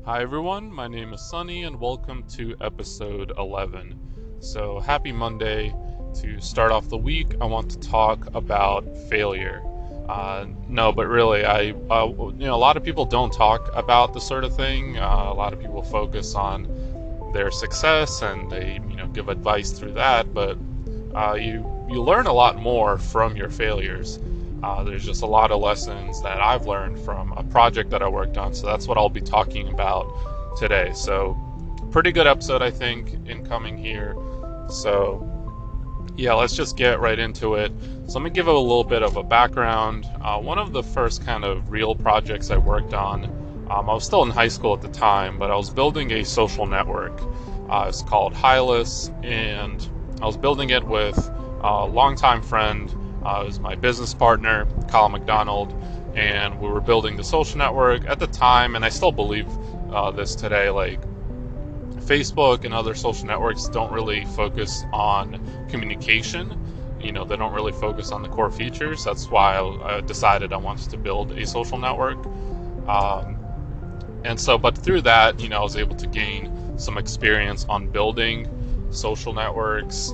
Hi everyone, my name is Sunny and welcome to episode 11. So, happy Monday. To start off the week, I want to talk about failure. No, but really, a lot of people don't talk about this sort of thing. A lot of people focus on their success and they, give advice through that, but you learn a lot more from your failures. There's just a lot of lessons that I've learned from a project that I worked on, so that's what I'll be talking about today. So, pretty good episode, I think, incoming here. So, yeah, let's just get right into it. So, let me give a little bit of a background. One of the first kind of real projects I worked on, I was still in high school at the time, but I was building a social network. It's called Hylas, and I was building it with a longtime friend. It was my business partner, Kyle McDonald, and we were building the social network at the time, and I still believe this today. Like, Facebook and other social networks don't really focus on communication. They don't really focus on the core features. That's why I decided I wanted to build a social network. Um, and so, but through that, I was able to gain some experience on building social networks,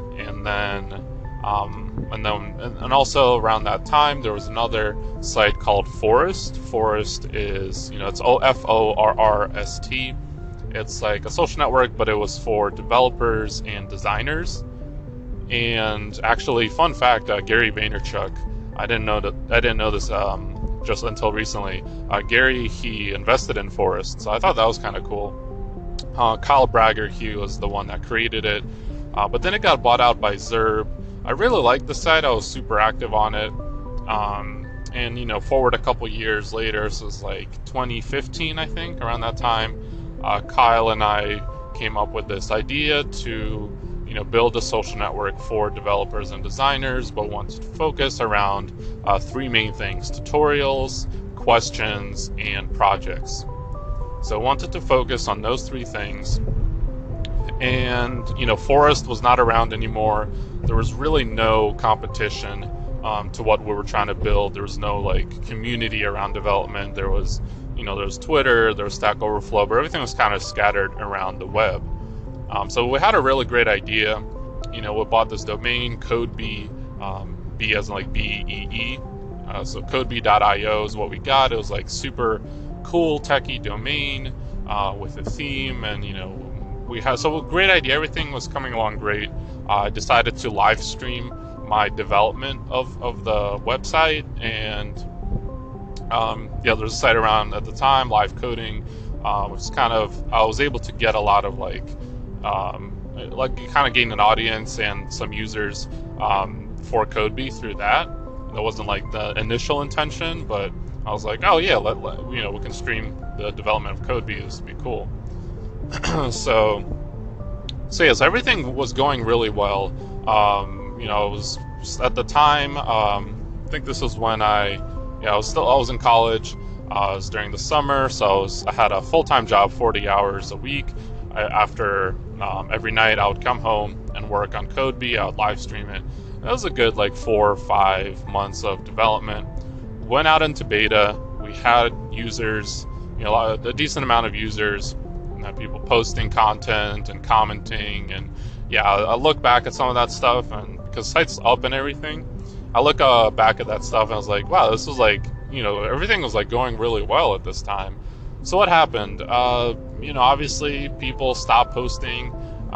and also around that time, there was another site called Forest. Forest is, it's Forrst. It's like a social network, but it was for developers and designers. And actually, fun fact: Gary Vaynerchuk. I didn't know this just until recently. Gary, he invested in Forest, so I thought that was kind of cool. Kyle Bragger, he was the one that created it, but then it got bought out by Zerb. I really liked the site. I was super active on it. And forward a couple years later, so it was like 2015, I think, around that time. Kyle and I came up with this idea to, build a social network for developers and designers, but wanted to focus around three main things: tutorials, questions, and projects. So I wanted to focus on those three things. And, Forest was not around anymore. There was really no competition to what we were trying to build. There was no like community around development. There was Twitter, there was Stack Overflow, but everything was kind of scattered around the web. So we had a really great idea. We bought this domain, CodeBee, B as in like BEE. So codebee.io is what we got. It was like super cool techie domain with a theme, and we had so a great idea. Everything was coming along great. I decided to live stream my development of the website, and there's a site around at the time, Live Coding, which is kind of, I was able to get a lot of kind of gain an audience and some users for CodeBee through that. That wasn't like the initial intention, but I was like, oh yeah, we can stream the development of CodeBee. This would be cool. so yes, everything was going really well. It was at the time. I think this was when I was in college. It was during the summer, so I had a full-time job, 40 hours a week. After every night, I would come home and work on CodeBee. I would live stream it. That was a good 4 or 5 months of development. Went out into beta. We had users, a decent amount of users, and people posting content and commenting. And yeah, I look back at some of that stuff, and because site's up and everything, I look back at that stuff and I was like, wow, this was everything was going really well at this time. So what happened? Obviously people stopped posting.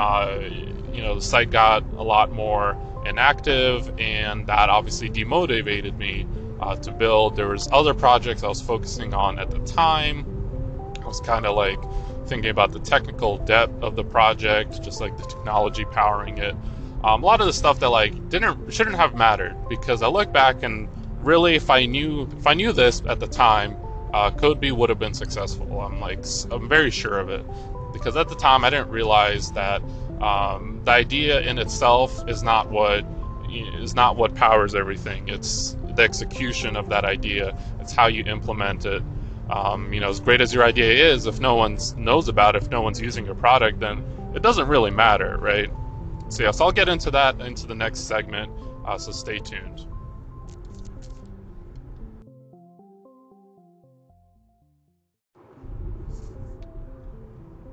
The site got a lot more inactive, and that obviously demotivated me to build. There was other projects I was focusing on at the time. I was kind of thinking about the technical depth of the project, just the technology powering it. A lot of the stuff that shouldn't have mattered, because I look back and really, if I knew this at the time, CodeBee would have been successful. I'm very sure of it, because at the time I didn't realize that the idea in itself is not what powers everything. It's the execution of that idea. It's how you implement it. As great as your idea is, if no one knows about it, if no one's using your product, then it doesn't really matter, right? So yes, I'll get into that into the next segment, so stay tuned.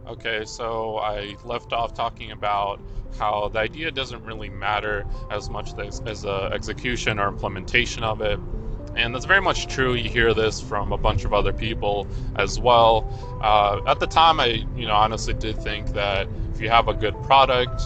Okay, so I left off talking about how the idea doesn't really matter as much as the execution or implementation of it. And that's very much true. You hear this from a bunch of other people as well. At the time, I honestly did think that if you have a good product,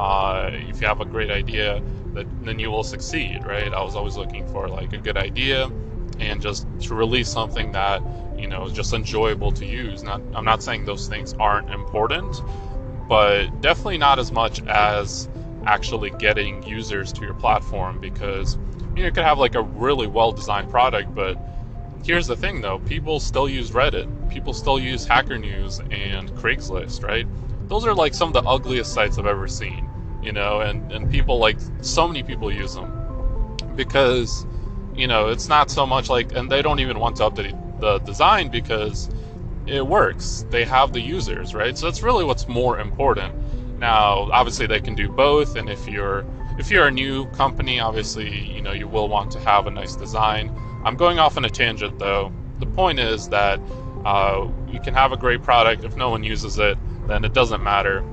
if you have a great idea, then you will succeed, right? I was always looking for like a good idea and just to release something that is just enjoyable to use. I'm not saying those things aren't important, but definitely not as much as actually getting users to your platform, because you could have like a really well designed product, but here's the thing though, people still use Reddit, people still use Hacker News and Craigslist, right? Those are like some of the ugliest sites I've ever seen, and people, like, so many people use them because it's not so much like, and they don't even want to update the design because it works. They have the users, right? So that's really what's more important. Now, obviously, they can do both, and if you're a new company, obviously, you will want to have a nice design. I'm going off on a tangent, though. The point is that you can have a great product. If no one uses it, then it doesn't matter.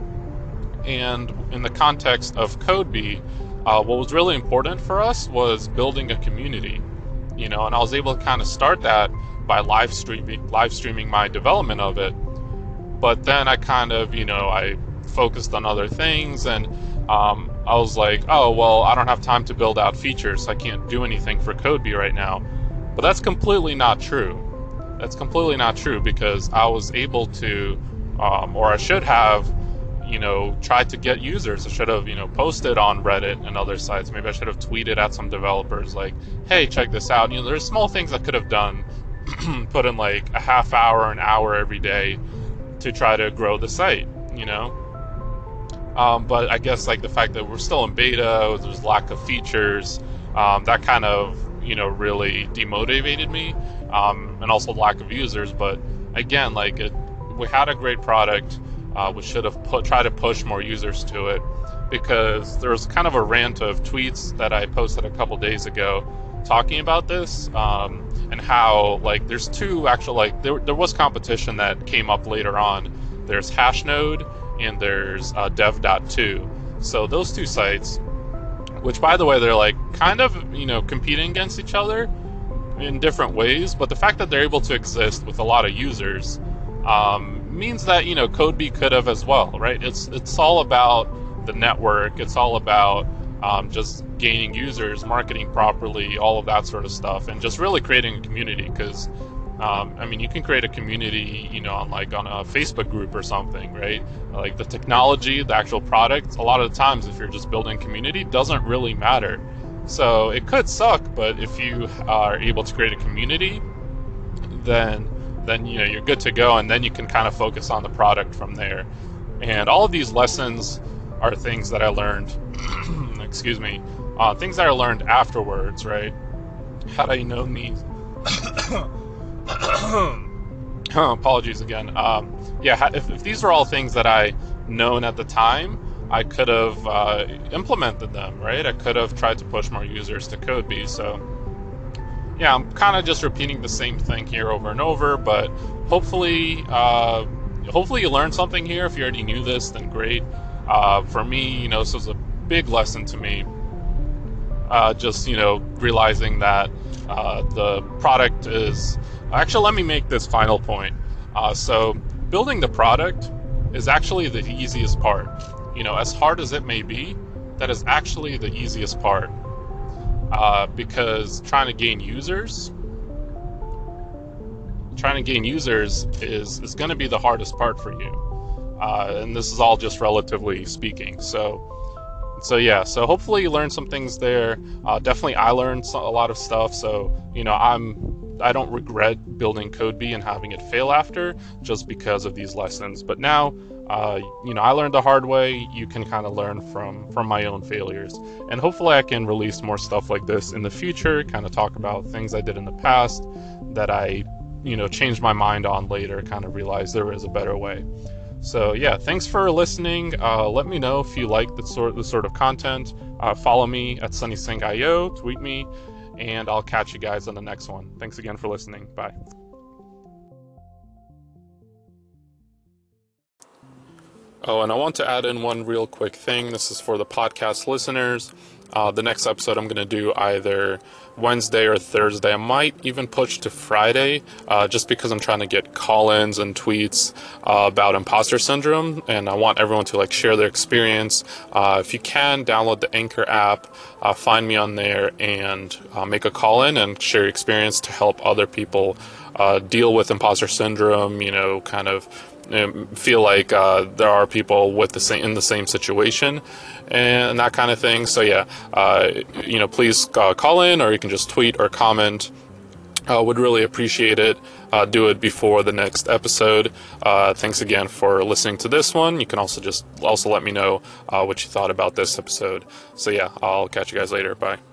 And in the context of CodeBee, what was really important for us was building a community, and I was able to kind of start that by live streaming my development of it. But then I kind of, I focused on other things, and I was like, oh, well, I don't have time to build out features, so I can't do anything for CodeBee right now. But that's completely not true. That's completely not true, because I was able to, or I should have, tried to get users. I should have, posted on Reddit and other sites. Maybe I should have tweeted at some developers like, hey, check this out. There's small things I could have done, put in like a half hour, an hour every day to try to grow the site, But I guess like the fact that we're still in beta, there's lack of features, that kind of, really demotivated me, and also lack of users. But again, like we had a great product. We should have tried to push more users to it, because there was kind of a rant of tweets that I posted a couple days ago talking about this, and how like there's two actual, like there was competition that came up later on. There's Hashnode and there's dev.to. So those two sites, which by the way, they're like kind of competing against each other in different ways, but the fact that they're able to exist with a lot of users means that CodeBee could have as well, right? It's all about the network. It's all about just gaining users, marketing properly, all of that sort of stuff, and just really creating a community. Because you can create a community, on a Facebook group or something, right? Like the technology, the actual product, a lot of the times, if you're just building community, doesn't really matter. So it could suck, but if you are able to create a community, then you're good to go, and then you can kind of focus on the product from there. And all of these lessons are things that I learned excuse me, things that I learned afterwards, right? Had I known these apologies again. If these were all things that I known at the time, I could have implemented them, right? I could have tried to push more users to CodeBee. So yeah, I'm kind of just repeating the same thing here over and over, but hopefully you learned something here. If you already knew this, then great. For me, this was a big lesson to me. Just realizing that the product is actually. Let me make this final point. So building the product is actually the easiest part. As hard as it may be, that is actually the easiest part. Because trying to gain users is going to be the hardest part for you. And this is all just relatively speaking. So hopefully you learned some things there. Definitely I learned a lot of stuff. So, I don't regret building CodeBee and having it fail after, just because of these lessons. But now, I learned the hard way. You can kind of learn from my own failures. And hopefully I can release more stuff like this in the future, kind of talk about things I did in the past that I, changed my mind on later, kind of realized there is a better way. So yeah, thanks for listening. Let me know if you like this sort of content. Follow me at SunnySing.io, tweet me, and I'll catch you guys on the next one. Thanks again for listening. Bye. Oh, and I want to add in one real quick thing. This is for the podcast listeners. The next episode I'm going to do either Wednesday or Thursday. I might even push to Friday, just because I'm trying to get call-ins and tweets about imposter syndrome, and I want everyone to share their experience. If you can, download the Anchor app, find me on there, and make a call-in and share your experience to help other people deal with imposter syndrome. Kind of feel like there are people in the same situation and that kind of thing. So yeah, please call in, or you can just tweet or comment. Would really appreciate it. Do it before the next episode. Thanks again for listening to this one. You can also let me know what you thought about this episode. So yeah, I'll catch you guys later. Bye.